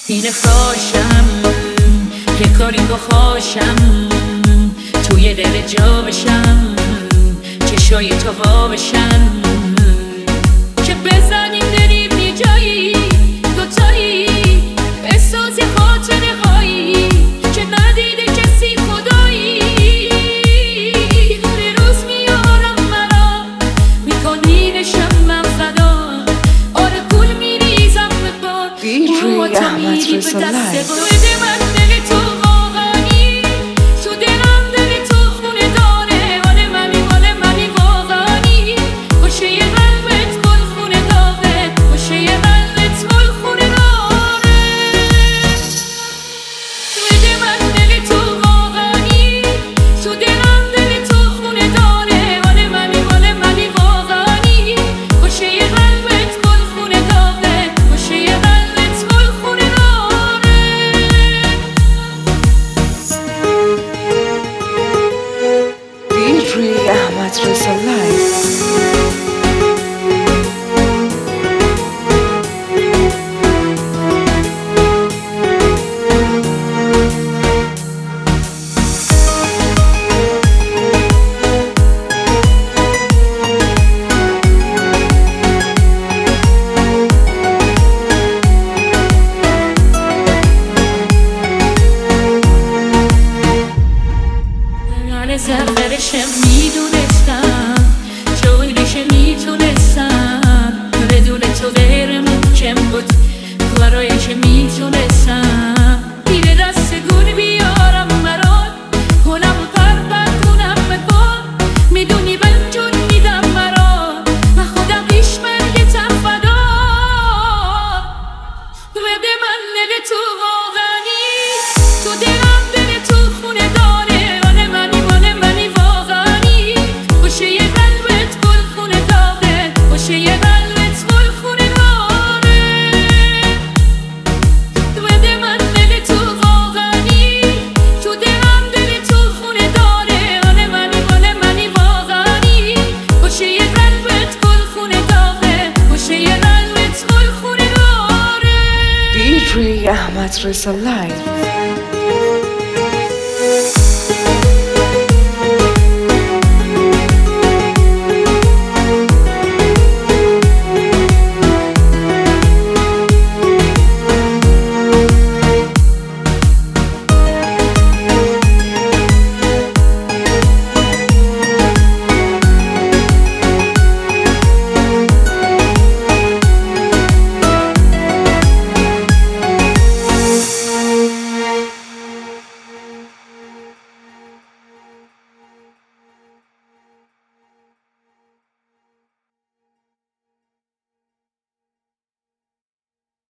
اینه فاشم که کاری بخواشم توی دل جا بشم چشای تو وا بشن که بزنیم بریم یه جایی دوتایی بسازی خاطره هایی که ندیده کسی خدایی هر روز میارم مرا میکنینشم من فدا آره پول میریزم به بار DJ احمد رضا لایف احمد رضا لایف زفرش میدونستم جویلش میتونستم بدون تو غیر ممکن بود کارایش میتونستم دیره دست گون بیارم مراد کنم پر کنم بکن میدونی من جون میدم مراد و خودم ریش مرگتم فدا بده من دل تو واقعی تو دلم دل تو خونه داره DJ احمد رضا لایف